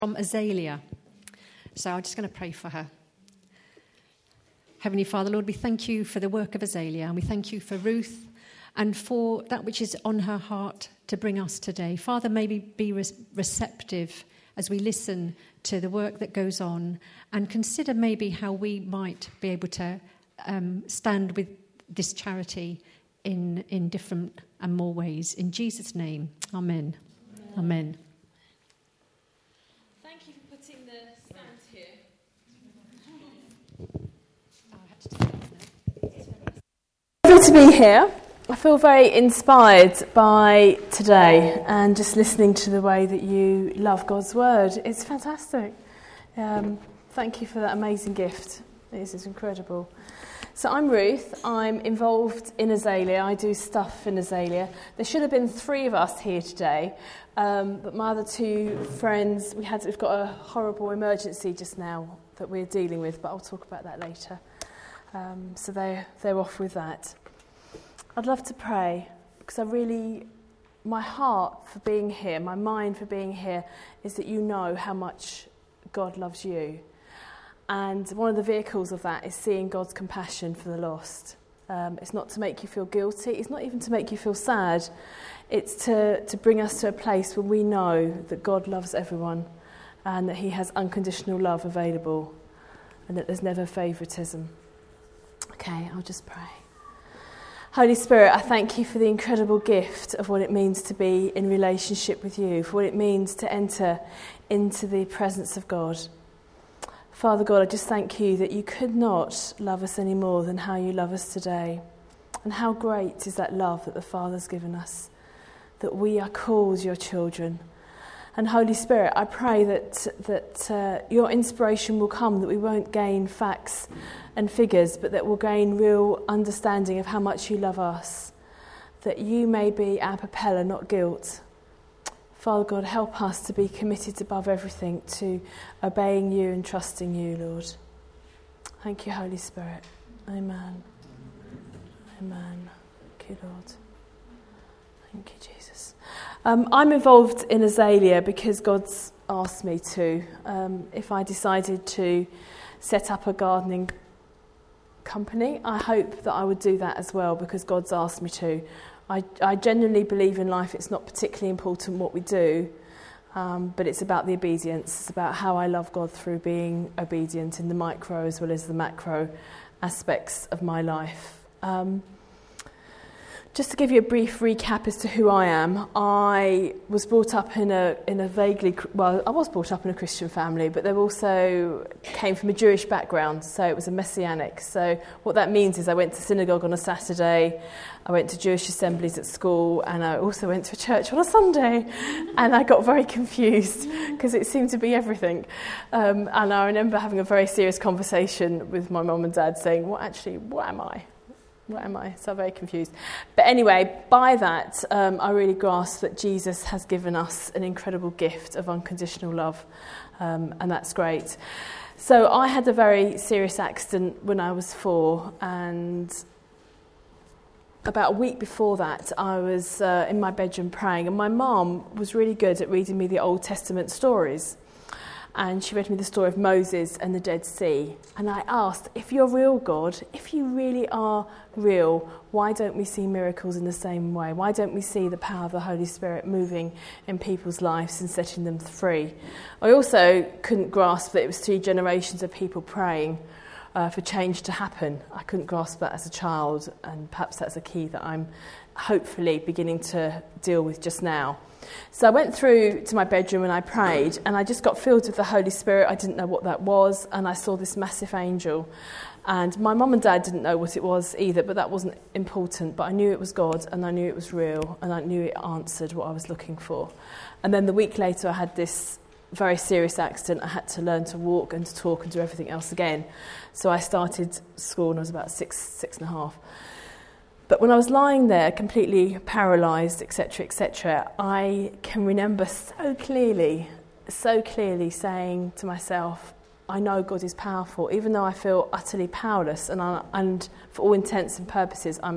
From Azalea. So I'm just going to pray for her. Heavenly Father, Lord, we thank you for the work of Azalea, and we thank you for Ruth and for that which is on her heart to bring us today. Father, may we be receptive as we listen to the work that goes on and consider maybe how we might be able to stand with this charity in different and more ways. In Jesus' name, amen. Amen. To be here. I feel very inspired by today and just listening to the way that you love God's word. It's fantastic. Thank you for that amazing gift. This is incredible. So I'm Ruth. I'm involved in Azalea. I do stuff in Azalea. There should have been 3 of us here today, but my other 2 friends, we've got a horrible emergency just now that we're dealing with, but I'll talk about that later. So they're off with that. I'd love to pray because my heart for being here, my mind for being here is that you know how much God loves you. And one of the vehicles of that is seeing God's compassion for the lost. It's not to make you feel guilty. It's not even to make you feel sad. It's to bring us to a place where we know that God loves everyone and that he has unconditional love available and that there's never favouritism. Okay, I'll just pray. Holy Spirit, I thank you for the incredible gift of what it means to be in relationship with you, for what it means to enter into the presence of God. Father God, I just thank you that you could not love us any more than how you love us today. And how great is that love that the Father's given us, that we are called your children. And Holy Spirit, I pray that your inspiration will come, that we won't gain facts and figures, but that we'll gain real understanding of how much you love us, that you may be our propeller, not guilt. Father God, help us to be committed above everything to obeying you and trusting you, Lord. Thank you, Holy Spirit. Amen. Amen. Thank you, Lord. Thank you, Jesus. I'm involved in Azalea because God's asked me to. If I decided to set up a gardening company, I hope that I would do that as well because God's asked me to. I genuinely believe in life it's not particularly important what we do, but it's about the obedience. It's about how I love God through being obedient in the micro as well as the macro aspects of my life. Just to give you a brief recap as to who I am, I was brought up in a vaguely, well, I was brought up in a Christian family, but they also came from a Jewish background, so it was a messianic. So what that means is I went to synagogue on a Saturday, I went to Jewish assemblies at school, and I also went to a church on a Sunday, and I got very confused because it seemed to be everything. And I remember having a very serious conversation with my mum and dad saying, what am I? What am I? So very confused. But anyway, by that, I really grasped that Jesus has given us an incredible gift of unconditional love, and that's great. So I had a very serious accident when I was 4, and about a week before that, I was in my bedroom praying, and my mum was really good at reading me the Old Testament stories. And she read me the story of Moses and the Dead Sea. And I asked, if you're real, God, if you really are real, why don't we see miracles in the same way? Why don't we see the power of the Holy Spirit moving in people's lives and setting them free? I also couldn't grasp that it was 3 generations of people praying for change to happen. I couldn't grasp that as a child, and perhaps that's a key that I'm hopefully beginning to deal with just now. So I went through to my bedroom and I prayed, and I just got filled with the Holy Spirit. I didn't know what that was, and I saw this massive angel. And my mum and dad didn't know what it was either, but that wasn't important. But I knew it was God, and I knew it was real, and I knew it answered what I was looking for. And then the week later I had this very serious accident. I had to learn to walk and to talk and do everything else again. So I started school when I was about 6 and a half. But when I was lying there, completely paralysed, etc., I can remember so clearly saying to myself, I know God is powerful, even though I feel utterly powerless, and for all intents and purposes, I'm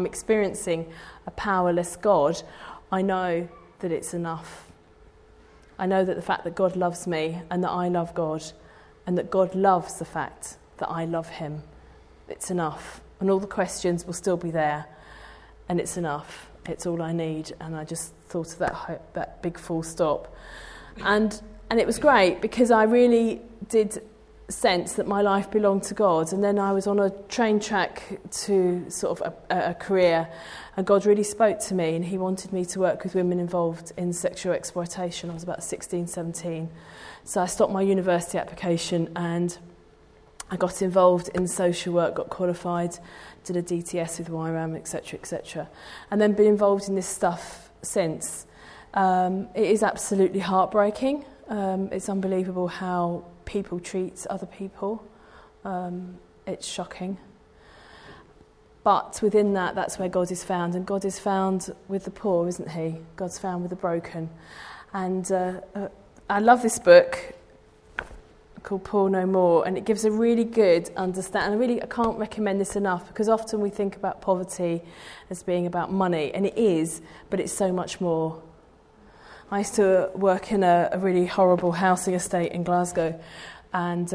experiencing a powerless God. I know that it's enough. I know that the fact that God loves me and that I love God and that God loves the fact that I love him, it's enough. And all the questions will still be there, and it's enough. It's all I need. And I just thought of that big full stop. And it was great because I really did sense that my life belonged to God. And then I was on a train track to sort of a career, and God really spoke to me, and he wanted me to work with women involved in sexual exploitation. I was about 16, 17. So I stopped my university application and I got involved in social work, got qualified, did a DTS with YRAM, etc., etc. And then been involved in this stuff since. It is absolutely heartbreaking. It's unbelievable how people treat other people. It's shocking. But within that, that's where God is found. And God is found with the poor, isn't he? God's found with the broken. And I love this book called Poor No More, and it gives a really good understanding. I can't recommend this enough, because often we think about poverty as being about money, and it is, but it's so much more. I used to work in a really horrible housing estate in Glasgow, and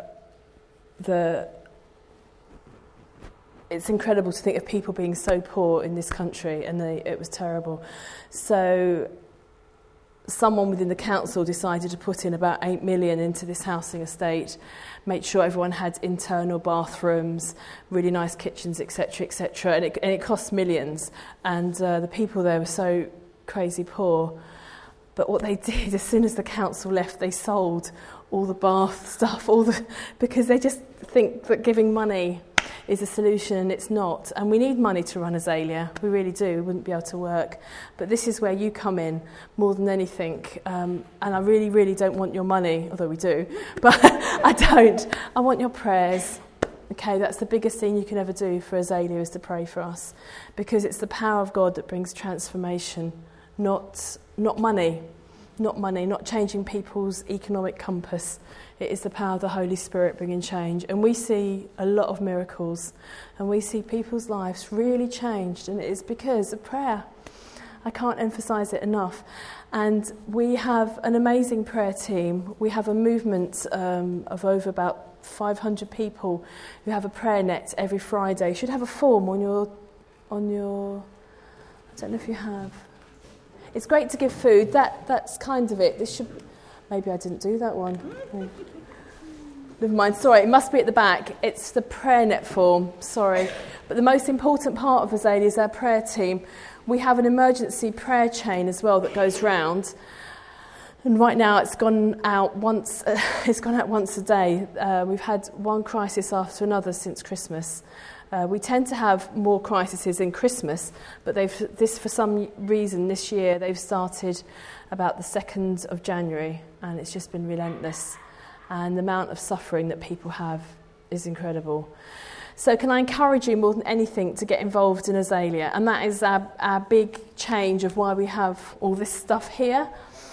it's incredible to think of people being so poor in this country, and it was terrible. So someone within the council decided to put in about 8 million into this housing estate, made sure everyone had internal bathrooms, really nice kitchens, etc., etc., and it cost millions. And the people there were so crazy poor. But what they did, as soon as the council left, they sold all the bath stuff, because they just think that giving money is a solution, and it's not. And we need money to run Azalea. We really do. We wouldn't be able to work. But this is where you come in more than anything. And I really, really don't want your money, although we do. But I don't. I want your prayers. Okay, that's the biggest thing you can ever do for Azalea, is to pray for us. Because it's the power of God that brings transformation, not money. Not money, not changing people's economic compass. It is the power of the Holy Spirit bringing change. And we see a lot of miracles, and we see people's lives really changed, and it is because of prayer. I can't emphasise it enough. And we have an amazing prayer team. We have a movement of over about 500 people who have a prayer net every Friday. You should have a form on your I don't know if you have. It's great to give food. That's kind of it. This should. Maybe I didn't do that one. Oh. Never mind. Sorry, it must be at the back. It's the prayer net form. Sorry. But the most important part of Azalea is our prayer team. We have an emergency prayer chain as well that goes round. And right now it's gone out once. It's gone out once a day. We've had one crisis after another since Christmas. We tend to have more crises in Christmas, but for some reason this year they've started about the 2nd of January, and it's just been relentless. And the amount of suffering that people have is incredible. So can I encourage you more than anything to get involved in Azalea? And that is our big change of why we have all this stuff here.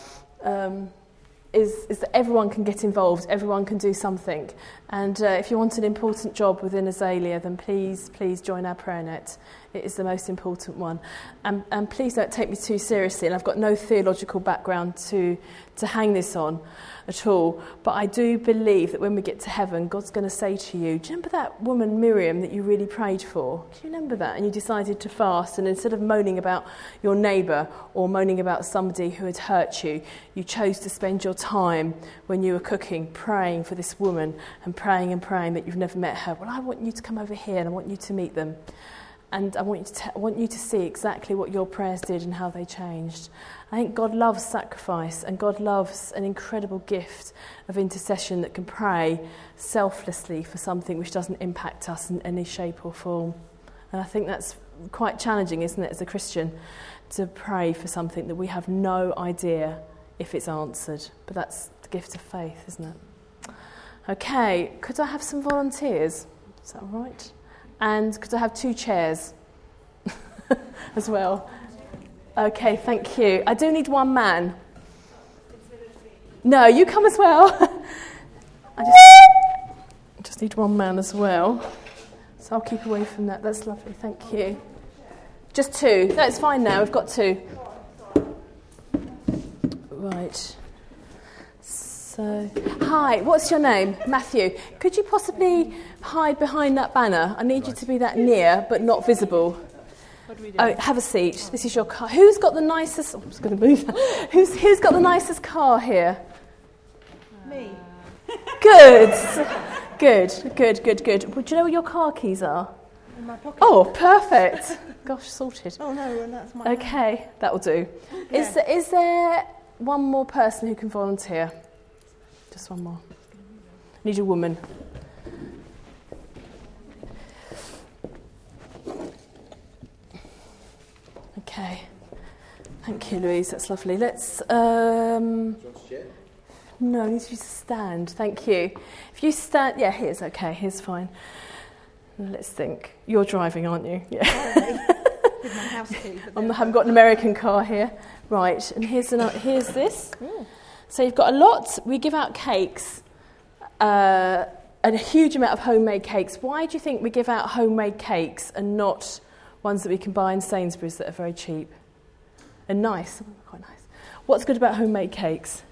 Is that everyone can get involved, everyone can do something. And if you want an important job within Azalea, then please join our prayer net. It is the most important one. And please don't take me too seriously, and I've got no theological background to hang this on at all. But I do believe that when we get to heaven, God's going to say to you, do you remember that woman Miriam that you really prayed for? Do you remember that? And you decided to fast, and instead of moaning about your neighbour or moaning about somebody who had hurt you, you chose to spend your time when you were cooking praying for this woman and praying that you've never met her. Well, I want you to come over here and I want you to meet them. And I want you to see exactly what your prayers did and how they changed. I think God loves sacrifice, and God loves an incredible gift of intercession that can pray selflessly for something which doesn't impact us in any shape or form. And I think that's quite challenging, isn't it, as a Christian, to pray for something that we have no idea if it's answered. But that's the gift of faith, isn't it? Okay, could I have some volunteers? Is that all right? And could I have 2 chairs as well? Okay, thank you. I do need 1 man. No, you come as well. I just need 1 man as well. So I'll keep away from that. That's lovely, thank you. Just 2. No, it's fine now. We've got 2. Right. So, hi, what's your name? Matthew. Could you possibly hide behind that banner? I need you to be that near, but not visible. What do we do? Oh, have a seat. This is your car. Who's got the nicest... I'm just going to move that. Who's got the nicest car here? Me. Good. Good. Would you know where your car keys are? In my pocket. Oh, perfect. Gosh, sorted. Oh no, and that's my. Okay, that'll do. Yeah. Is there one more person who can volunteer? Just one more. Need a woman. Okay. Thank you, Louise. That's lovely. Let's. No, I need you to stand. Thank you. If you stand, yeah, here's okay. Here's fine. Let's think. You're driving, aren't you? Yeah. With my house key. I haven't got an American car here. Right, and here's this. So you've got a lot. We give out cakes, and a huge amount of homemade cakes. Why do you think we give out homemade cakes and not ones that we can buy in Sainsbury's that are very cheap and nice? Quite nice. What's good about homemade cakes?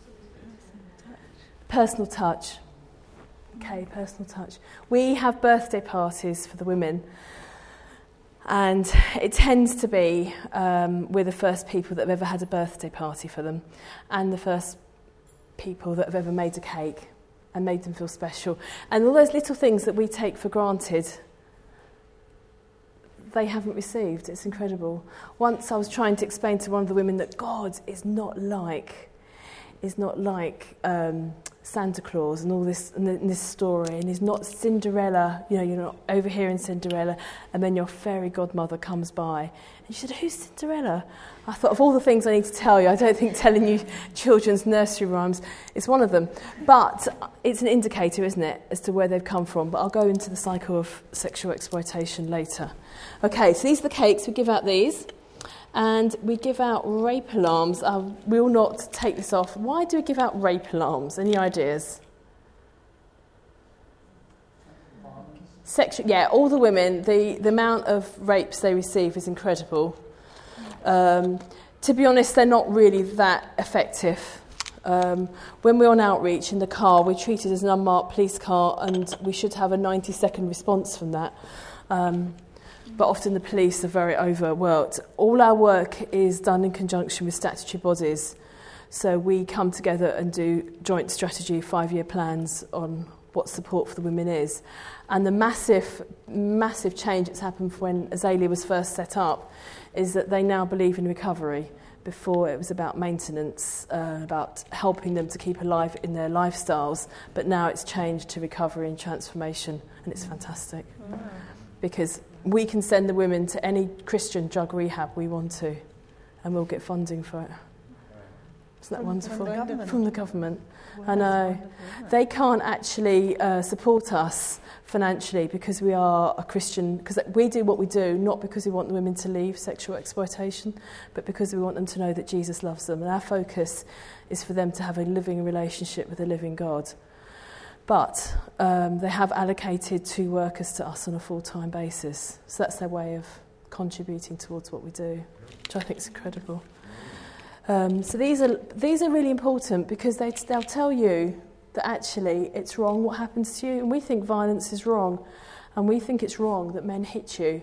Personal touch. Okay, personal touch. We have birthday parties for the women, and it tends to be we're the first people that have ever had a birthday party for them, and the first people that have ever made a cake and made them feel special. And all those little things that we take for granted, they haven't received. It's incredible. Once I was trying to explain to one of the women that God is not like Santa Claus and all this and this story, and he's not Cinderella. You know, you're not over here in Cinderella, and then your fairy godmother comes by, and she said, "Who's Cinderella?" I thought, of all the things I need to tell you, I don't think telling you children's nursery rhymes is one of them. But it's an indicator, isn't it, as to where they've come from. But I'll go into the cycle of sexual exploitation later. Okay, so these are the cakes. We give out these. And we give out rape alarms. I will not take this off. Why do we give out rape alarms? Any ideas? Yeah, all the women, the amount of rapes they receive is incredible. To be honest, they're not really that effective. When we're on outreach in the car, we're treated as an unmarked police car, and we should have a 90-second response from that. But often the police are very overworked. All our work is done in conjunction with statutory bodies. So we come together and do joint strategy 5-year plans on what support for the women is. And the massive change that's happened when Azalea was first set up is that they now believe in recovery. Before it was about maintenance, about helping them to keep alive in their lifestyles. But now it's changed to recovery and transformation, and it's fantastic. Wow. Because we can send the women to any Christian drug rehab we want to, and we'll get funding for it. Isn't that wonderful? From the government. Well, I know. They can't actually support us financially because we are a Christian, because we do what we do, not because we want the women to leave sexual exploitation, but because we want them to know that Jesus loves them. And our focus is for them to have a living relationship with a living God. But they have allocated 2 workers to us on a full-time basis. So that's their way of contributing towards what we do, which I think is incredible. So these are really important because they'll tell you that actually it's wrong what happens to you. And we think violence is wrong. And we think it's wrong that men hit you.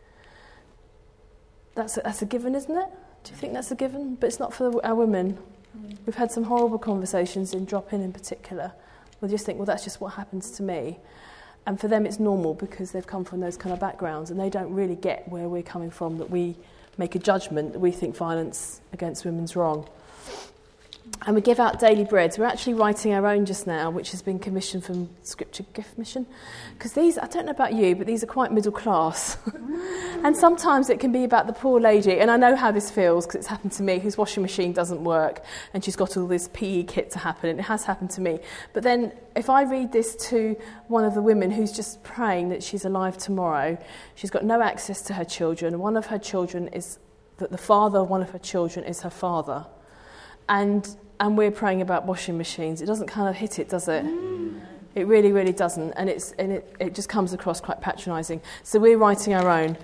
That's a given, isn't it? Do you think that's a given? But it's not for our women. We've had some horrible conversations in Drop-In in particular. We'll just think, well, that's just what happens to me. And for them, it's normal because they've come from those kind of backgrounds and they don't really get where we're coming from, that we make a judgment that we think violence against women's wrong. And we give out daily bread. We're actually writing our own just now, which has been commissioned from Scripture Gift Mission. Because these, I don't know about you, but these are quite middle class. And sometimes it can be about the poor lady, and I know how this feels because it's happened to me, whose washing machine doesn't work, and she's got all this PE kit to happen, and it has happened to me. But then if I read this to one of the women who's just praying that she's alive tomorrow, she's got no access to her children. One of her children is, that the father of one of her children is her father. And we're praying about washing machines. It doesn't kind of hit it, does it? It really, really doesn't. And it just comes across quite patronising. So we're writing our own.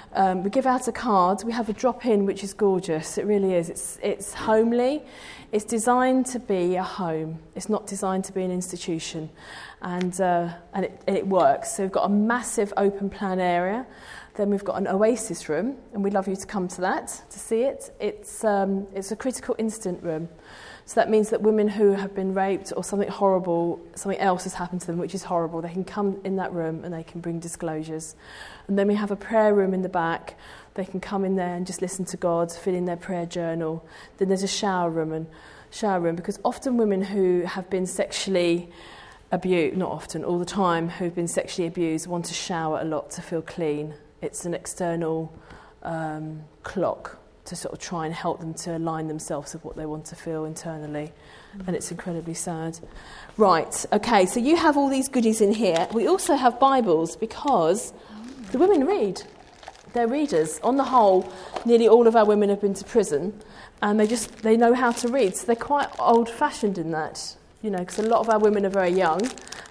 We give out a card. We have a drop-in, which is gorgeous. It really is. It's homely. It's designed to be a home. It's not designed to be an institution. And it works. So we've got a massive open plan area. Then we've got an oasis room, and we'd love you to come to that, to see it. It's a critical incident room. So that means that women who have been raped or something horrible, something else has happened to them, which is horrible, they can come in that room and they can bring disclosures. And then we have a prayer room in the back. They can come in there and just listen to God, fill in their prayer journal. Then there's a shower room, because often women who have been sexually abused, not often, all the time, who've been sexually abused want to shower a lot to feel clean. It's an external clock to sort of try and help them to align themselves with what they want to feel internally. And it's incredibly sad. Right, okay, so you have all these goodies in here. We also have Bibles because the women read. They're readers. On the whole, nearly all of our women have been to prison, and they know how to read. So they're quite old-fashioned in that, because a lot of our women are very young.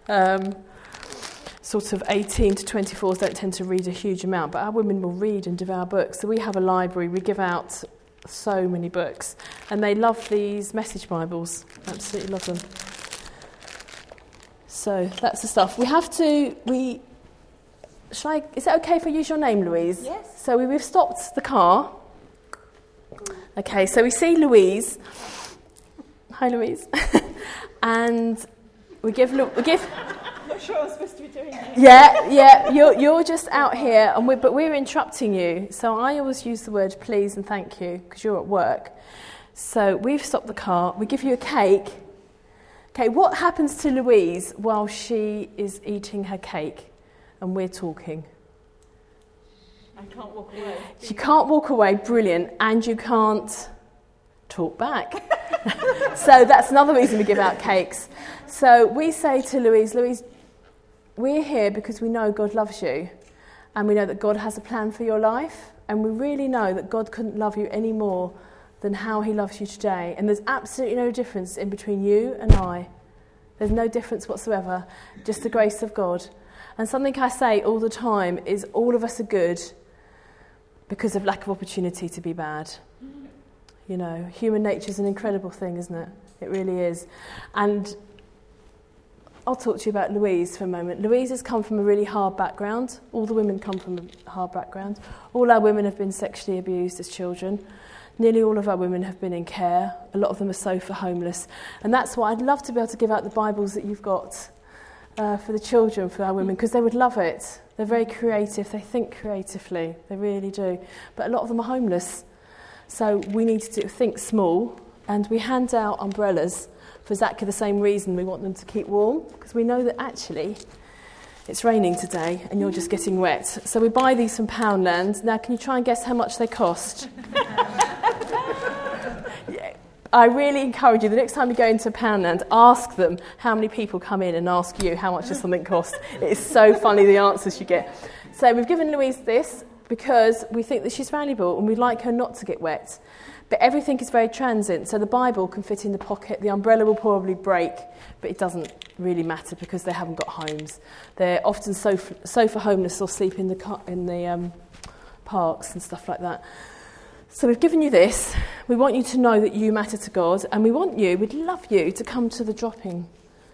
Sort of 18 to 24s don't tend to read a huge amount, but our women will read and devour books. So we have a library. We give out so many books, and they love these message Bibles. Absolutely love them. So that's the stuff. Is it okay if I use your name, Louise? Yes. So we've stopped the car. Okay, so we see Louise. Hi, Louise. And we give. I'm not sure I'm supposed to be doing that. Yeah. You're just out here, but we're interrupting you. So I always use the word please and thank you because you're at work. So we've stopped the car. We give you a cake. Okay, what happens to Louise while she is eating her cake and we're talking? I can't walk away. She can't walk away, brilliant, and you can't talk back. So that's another reason we give out cakes. So we say to Louise, we're here because we know God loves you, and we know that God has a plan for your life, and we really know that God couldn't love you any more than how he loves you today. And there's absolutely no difference in between you and I. There's no difference whatsoever, just the grace of God. And something I say all the time is all of us are good because of lack of opportunity to be bad. Human nature is an incredible thing, isn't it? It really is. And I'll talk to you about Louise for a moment. Louise has come from a really hard background. All the women come from a hard background. All our women have been sexually abused as children. Nearly all of our women have been in care. A lot of them are sofa homeless. And that's why I'd love to be able to give out the Bibles that you've got for the children, for our women, because they would love it. They're very creative. They think creatively. They really do. But a lot of them are homeless. So we need to think small. And we hand out umbrellas for exactly the same reason. We want them to keep warm, because we know that actually it's raining today and you're just getting wet. So we buy these from Poundland. Now, can you try and guess how much they cost? I really encourage you, the next time you go into Poundland, ask them how many people come in and ask you how much does something cost. It is so funny, the answers you get. So we've given Louise this because we think that she's valuable and we'd like her not to get wet. But everything is very transient, so the Bible can fit in the pocket. The umbrella will probably break, but it doesn't really matter because they haven't got homes. They're often sofa homeless or sleep in the parks and stuff like that. So we've given you this. We want you to know that you matter to God, and we'd love you to come to the dropping.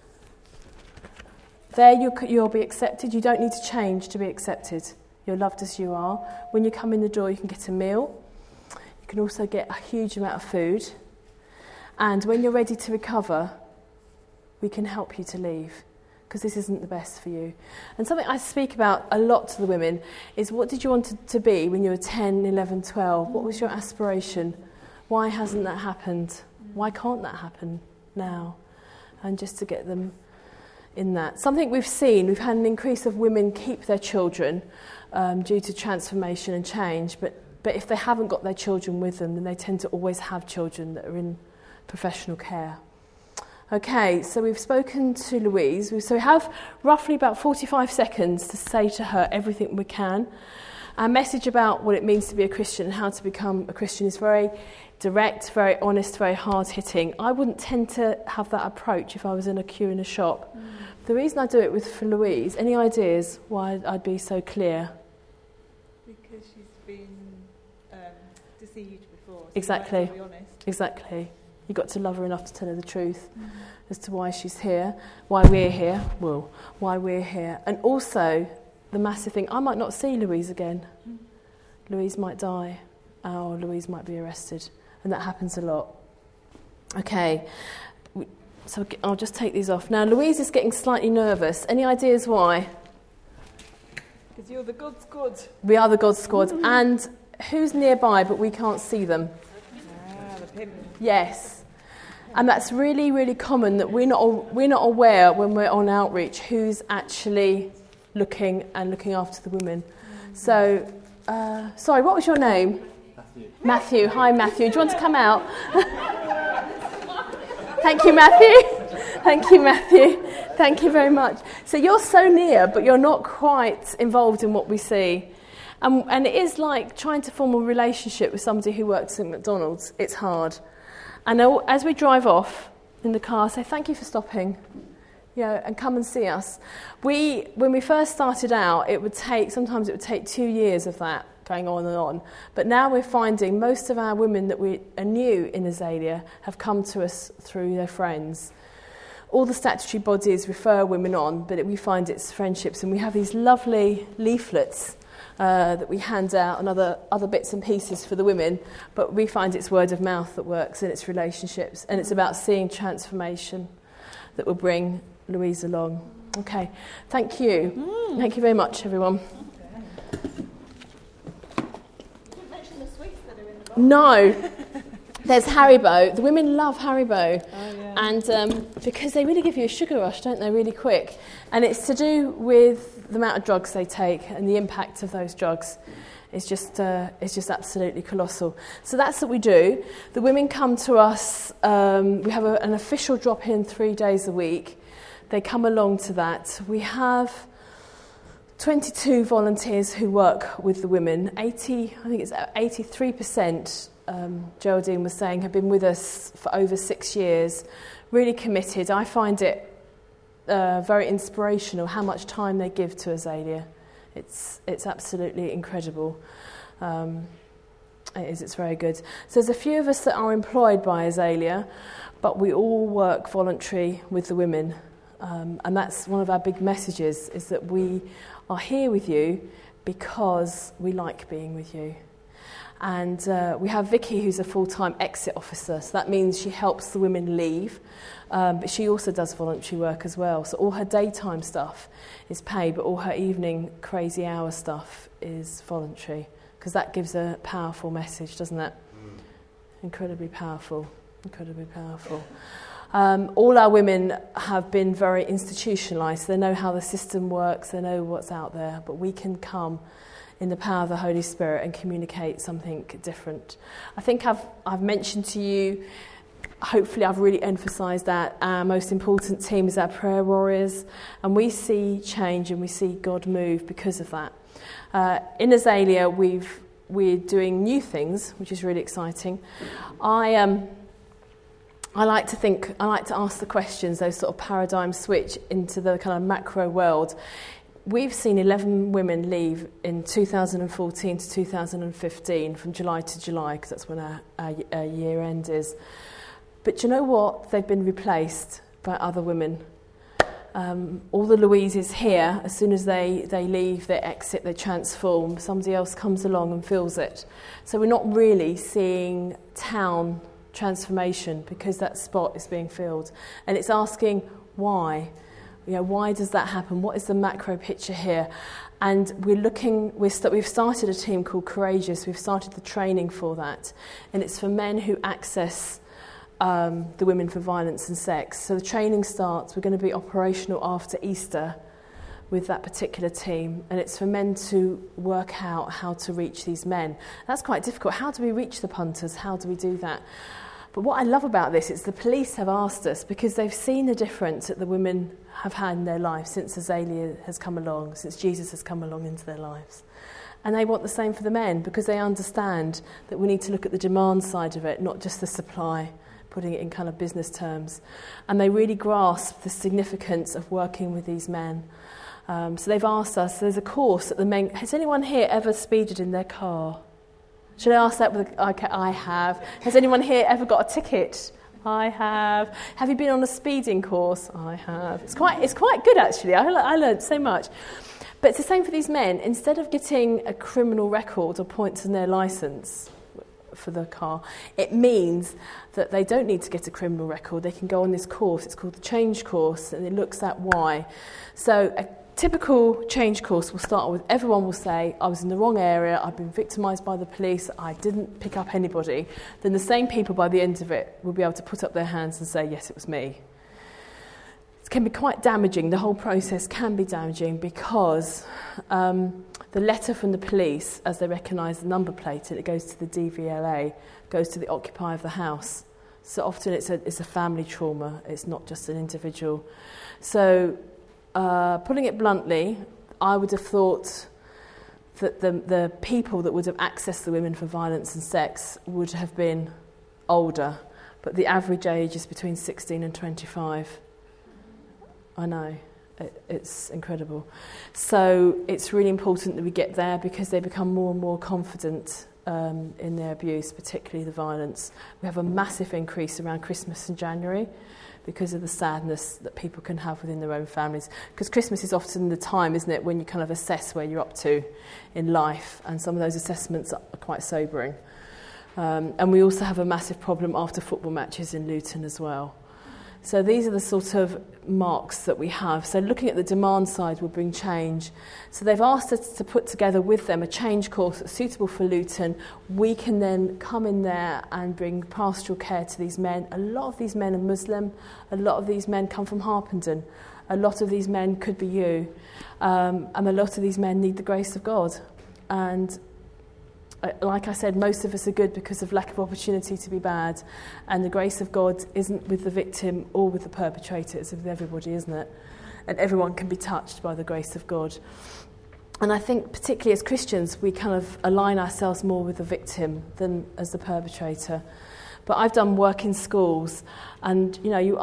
There you'll be accepted. You don't need to change to be accepted. You're loved as you are. When you come in the door, you can get a meal. You can also get a huge amount of food. And when you're ready to recover, we can help you to leave, because this isn't the best for you. And something I speak about a lot to the women is, what did you want it to be when you were 10, 11, 12? What was your aspiration? Why hasn't that happened? Why can't that happen now? And just to get them in that. Something we've had an increase of women keep their children due to transformation and change, but if they haven't got their children with them, then they tend to always have children that are in professional care. Okay, so we've spoken to Louise. So we have roughly about 45 seconds to say to her everything we can. Our message about what it means to be a Christian and how to become a Christian is very direct, very honest, very hard-hitting. I wouldn't tend to have that approach if I was in a queue in a shop. The reason I do it for Louise, any ideas why I'd be so clear? Because she's see you before. So Exactly. You might as well be honest. Exactly. You've got to love her enough to tell her the truth as to why she's here, why we're here, why we're here. And also, the massive thing, I might not see Louise again. Louise might die, or Louise might be arrested. And that happens a lot. Okay, so I'll just take these off. Now, Louise is getting slightly nervous. Any ideas why? Because you're the God's good. We are the God Squad. And who's nearby but we can't see them? The pimp. Yes. And that's really, really common that we're not aware when we're on outreach who's actually looking after the women. So, sorry, what was your name? Matthew. Hi, Matthew. Do you want to come out? Thank you, Matthew. Thank you, Matthew. Thank you very much. So you're so near, but you're not quite involved in what we see. And it is like trying to form a relationship with somebody who works at McDonald's. It's hard. And as we drive off in the car, say, thank you for stopping, and come and see us. When we first started out, sometimes it would take 2 years of that going on and on. But now we're finding most of our women that we are new in Azalea have come to us through their friends. All the statutory bodies refer women on, but we find it's friendships. And we have these lovely leaflets that we hand out and other bits and pieces for the women, but we find it's word of mouth that works and it's relationships, and it's about seeing transformation that will bring Louise along. Okay, thank you. Thank you very much, everyone. You didn't mention the sweets that are in the box. No. There's Haribo. The women love Haribo. Oh, yeah. And because they really give you a sugar rush, don't they, really quick? And it's to do with the amount of drugs they take and the impact of those drugs. It's just absolutely colossal. So that's what we do. The women come to us. We have an official drop-in 3 days a week. They come along to that. We have 22 volunteers who work with the women. 83%. Geraldine was saying, have been with us for over 6 years, really committed. I find it very inspirational how much time they give to Azalea. It's absolutely incredible. It's very good. So there's a few of us that are employed by Azalea, but we all work voluntary with the women. And that's one of our big messages, is that we are here with you because we like being with you. And we have Vicky, who's a full-time exit officer. So that means she helps the women leave. But she also does voluntary work as well. So all her daytime stuff is paid, but all her evening crazy hour stuff is voluntary. Because that gives a powerful message, doesn't it? Incredibly powerful. Incredibly powerful. All our women have been very institutionalised. They know how the system works. They know what's out there. But we can come in the power of the Holy Spirit and communicate something different. I think I've mentioned to you, hopefully I've really emphasised that our most important team is our prayer warriors, and we see change and we see God move because of that. In Azalea, we're doing new things, which is really exciting. I like to ask the questions, those sort of paradigm switch into the kind of macro world. We've seen 11 women leave in 2014 to 2015, from July to July, because that's when our year end is. But do you know what? They've been replaced by other women. All the Louises here, as soon as they leave, they exit, they transform. Somebody else comes along and fills it. So we're not really seeing town transformation because that spot is being filled. And it's asking why. Why does that happen? What is the macro picture here? And we've started a team called Courageous. We've started the training for that. And it's for men who access the Women for Violence and Sex. So the training starts, we're going to be operational after Easter with that particular team. And it's for men to work out how to reach these men. That's quite difficult. How do we reach the punters? How do we do that? But what I love about this is the police have asked us, because they've seen the difference that the women have had in their lives since Azalea has come along, since Jesus has come along into their lives. And they want the same for the men, because they understand that we need to look at the demand side of it, not just the supply, putting it in kind of business terms. And they really grasp the significance of working with these men. So they've asked us, there's a course that the men... Has anyone here ever speeded in their car? Should I ask that? Okay, I have. Has anyone here ever got a ticket? I have. Have you been on a speeding course? I have. It's quite good, actually. I learned so much. But it's the same for these men. Instead of getting a criminal record or points in their licence for the car, it means that they don't need to get a criminal record. They can go on this course. It's called the change course, and it looks at why. So a typical change course will start with everyone will say, I was in the wrong area, I've been victimised by the police, I didn't pick up anybody. Then the same people by the end of it will be able to put up their hands and say, yes, it was me. It can be quite damaging. The whole process can be damaging because the letter from the police, as they recognise the number plate and it goes to the DVLA, goes to the occupier of the house. So often it's a family trauma, it's not just an individual. So putting it bluntly, I would have thought that the people that would have accessed the women for violence and sex would have been older, but the average age is between 16 and 25. I know, it's incredible. So it's really important that we get there because they become more and more confident in their abuse, particularly the violence. We have a massive increase around Christmas and January because of the sadness that people can have within their own families. Because Christmas is often the time, isn't it, when you kind of assess where you're up to in life, and some of those assessments are quite sobering. And we also have a massive problem after football matches in Luton as well. So these are the sort of marks that we have. So looking at the demand side will bring change. So they've asked us to put together with them a change course that's suitable for Luton. We can then come in there and bring pastoral care to these men. A lot of these men are Muslim. A lot of these men come from Harpenden. A lot of these men could be you. And a lot of these men need the grace of God. And like I said, most of us are good because of lack of opportunity to be bad. And the grace of God isn't with the victim or with the perpetrator, it's with everybody, isn't it? And everyone can be touched by the grace of God. And I think particularly as Christians, we kind of align ourselves more with the victim than as the perpetrator. But I've done work in schools, and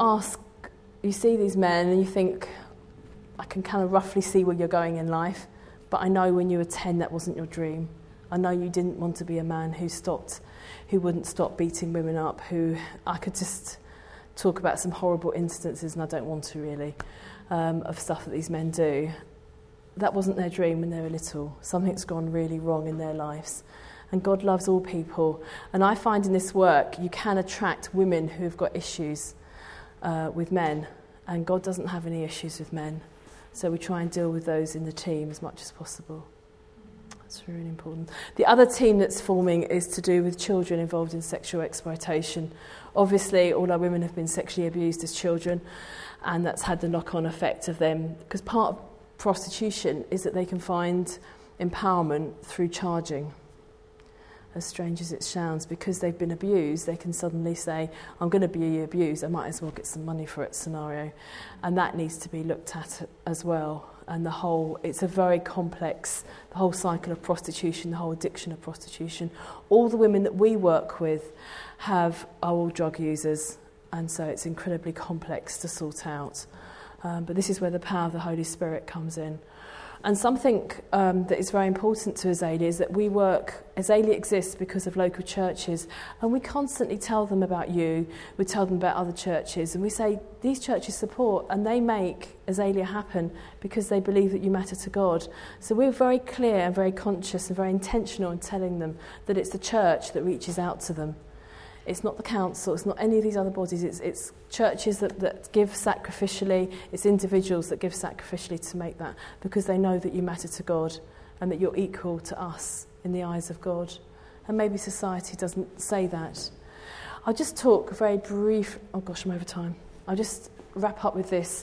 you see these men and you think, I can kind of roughly see where you're going in life, but I know when you were 10 that wasn't your dream. I know you didn't want to be a man who wouldn't stop beating women up, I could just talk about some horrible instances, and I don't want to really, of stuff that these men do. That wasn't their dream when they were little. Something's gone really wrong in their lives. And God loves all people. And I find in this work, you can attract women who have got issues with men, and God doesn't have any issues with men. So we try and deal with those in the team as much as possible. It's really important. The other team that's forming is to do with children involved in sexual exploitation. Obviously, all our women have been sexually abused as children, and that's had the knock-on effect of them. Because part of prostitution is that they can find empowerment through charging. As strange as it sounds, because they've been abused, they can suddenly say, I'm going to be abused, I might as well get some money for it scenario. And that needs to be looked at as well. And it's a very complex, the whole cycle of prostitution, the whole addiction of prostitution. All the women that we work with are all drug users, and so it's incredibly complex to sort out. But this is where the power of the Holy Spirit comes in. And something that is very important to Azalea is that Azalea exists because of local churches, and we constantly tell them about you, we tell them about other churches, and we say these churches support and they make Azalea happen because they believe that you matter to God. So we're very clear and very conscious and very intentional in telling them that it's the church that reaches out to them. It's not the council, it's not any of these other bodies, it's churches that give sacrificially, it's individuals that give sacrificially to make that, because they know that you matter to God and that you're equal to us in the eyes of God. And maybe society doesn't say that. I'll just talk very brief, oh gosh, I'm over time. I'll just wrap up with this.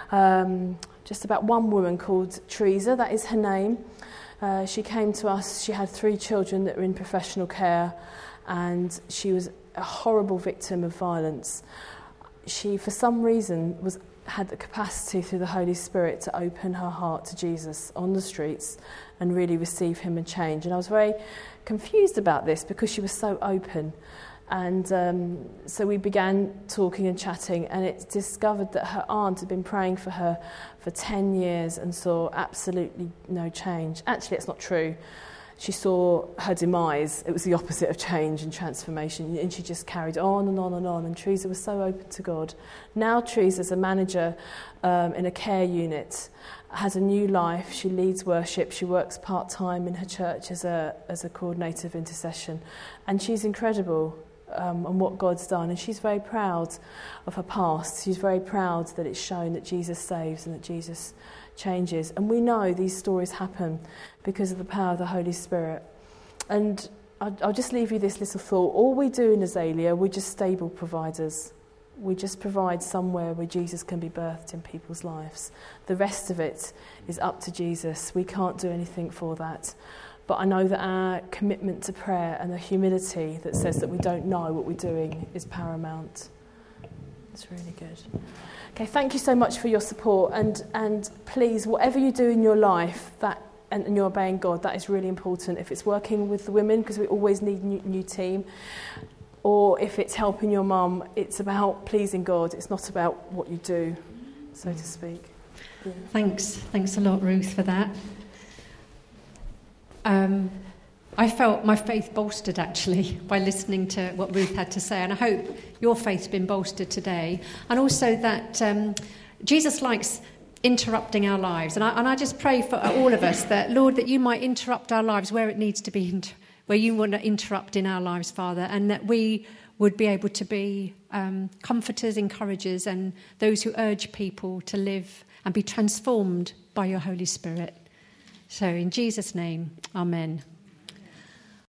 Just about one woman called Teresa, that is her name. She came to us, she had 3 children that were in professional care, and she was a horrible victim of violence. She, for some reason, had the capacity through the Holy Spirit to open her heart to Jesus on the streets and really receive him and change. And I was very confused about this because she was so open. And so we began talking and chatting, and it discovered that her aunt had been praying for her for 10 years and saw absolutely no change. Actually, it's not true. she saw her demise. It was the opposite of change and transformation, and she just carried on and on and on, and Teresa was so open to God. Now Teresa's a manager in a care unit, has a new life. She leads worship. She works part-time in her church as a coordinator of intercession, and she's incredible on what God's done, and she's very proud of her past. She's very proud that it's shown that Jesus saves and that Jesus changes, and we know these stories happen because of the power of the Holy Spirit. And I'll just leave you this little thought. All we do in Azalea, we're just stable providers. We just provide somewhere where Jesus can be birthed in people's lives. The rest of it is up to Jesus. We can't do anything for that. But I know that our commitment to prayer and the humility that says that we don't know what we're doing is paramount. It's really good. Okay, thank you so much for your support. And please, whatever you do in your life, and you're obeying God, that is really important. If it's working with the women, because we always need a new team, or if it's helping your mum, it's about pleasing God. It's not about what you do, so to speak. Yeah. Thanks a lot, Ruth, for that. I felt my faith bolstered, actually, by listening to what Ruth had to say, and I hope your faith's been bolstered today. And also that Jesus likes interrupting our lives, and I just pray for all of us that, Lord, that you might interrupt our lives where it needs to be, where you want to interrupt in our lives, Father, and that we would be able to be comforters, encouragers, and those who urge people to live and be transformed by your Holy Spirit. So in Jesus' name, amen.